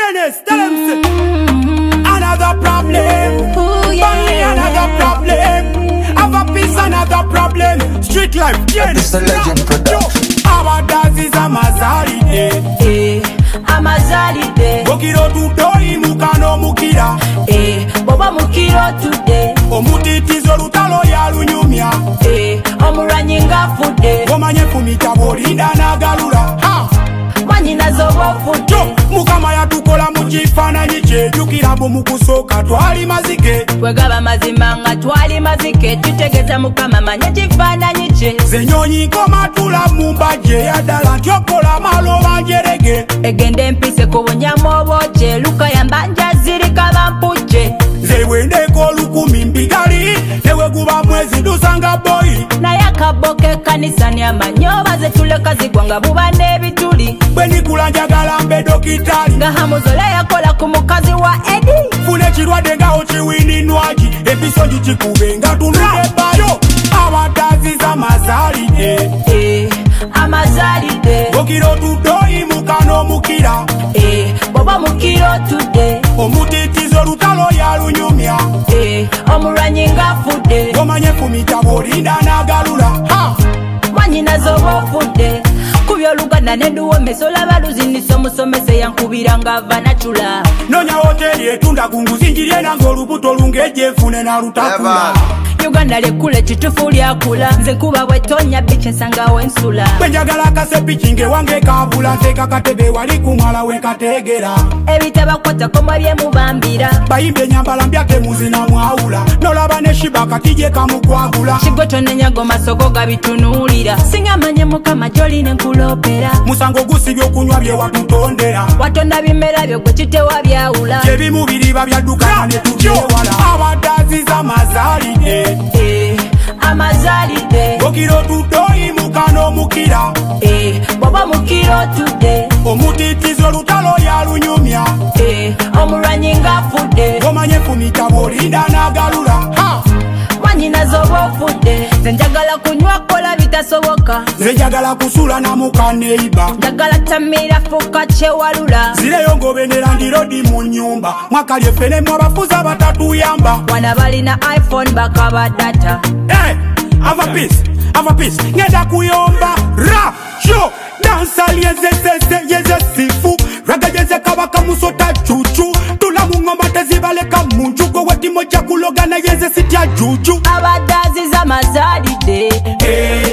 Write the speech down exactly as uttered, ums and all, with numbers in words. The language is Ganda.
Dennis, tell him say another problem. Ooh, yeah, Family, yeah, another yeah. problem. Have a piece, another problem. Street life, Dennis. It's a legend production. Our dance is a mazari day. Eh, amazali day. Bokiro tutoi mukano mukira. Eh, boba mukiro today. Omutitizo lutalo ya lunyumya. Eh, omuranyi ngafude. Omanye fumita bolinda nagalula. Ha! Mwanyina zobofude. Jo, mukama yatukola mukifananyi kye. Jukira mbu mukusooka twali mazike. Bwegaba mazima nga twali mazike. Tutegeza mukama manye kifananyi kye. Zenyonyi nkoma tula mumbaje yadala ntyokola maloba njerege. Egende mpise ku bunyamu obwoje. Luka yambanja zirika bampuje. Nze wendeko olukumi mbigali. Newe guba mwezi dusanga boy. Naye akaboke kanisani amanyo baze tuleka zigwanga buba n'ebituli. Bwe nikula njagala mbe dokitali. Nga Hamuzole yakola ku mukazi wa Eddie. Fune kirwadde nga okiwininwaki. Episonji kikube nga tunule bayo. Abataziza mazalide. Eh, amazalide. Bokiro tutoyi mukano mukira. Eh, boba mukiro today. Omutitizo lutalo ya lunyumya. Eh, omuranyi ngafude. Omanye fumita bolinda nagalula. Ha! Mwanyina zobofude. Kubyo Luganda nenduwo mesola baluzinisa omusomese yankubira nga ava nachula. Nonya hoteli etunda kunguzinjirye nange olubuto lungeje fune na lutakula. Uganda lekule kitufu lyakula. Nze kuba bwetonya biche nsangawo ensula. Bwenjagala kasepikinge wange kabula. Nteeka katebe wali kumala wenkategera. Ebitabakwata koma byemubambira. Bayimbe nyambala mbyake muzina mwawula. Nolaba ne shiba katije kamukwagula. Kigoto nenyago masoko gabitunuulira. Singa manye mukama joline nkulopera. Musango gusibye okunywa bye watutondera. Watonda bimera byo gwe kitewa byawula. Kyebimubiri babyaddukana ne tubyewala. Abadaziza mazalide. Eh, amazalide. Bokiro tutoyi mukano mukira. Eh, boba mukiro today. Omutitizo lutalo ya lunyumya. Eh, omuranyi ngafude. Omanye fumita bolinda nagalula. Ha! Mwanyina zobofude. Nze njagala kunywa kola bitasoboka. Nze njagala kusula na mukaneiba. Njagala tamira fuka kyewalula. Zireyo ngobenera ndirodi mu nyumba. Mwaka lyeffene mwe abafuzi abatatuyamba. Wana balina iPhone bakaba data. Hey! Have a piece, have a piece. Ngeda kuyomba. Ra! Sho! Dansa lieze sese yeze sifu. Raga yeze kabaka musota chuchu. Tula mungomba tezibaleka munjugo. Weti moja kulogana yeze sitya juju. Abadaziza mazalide. Hey!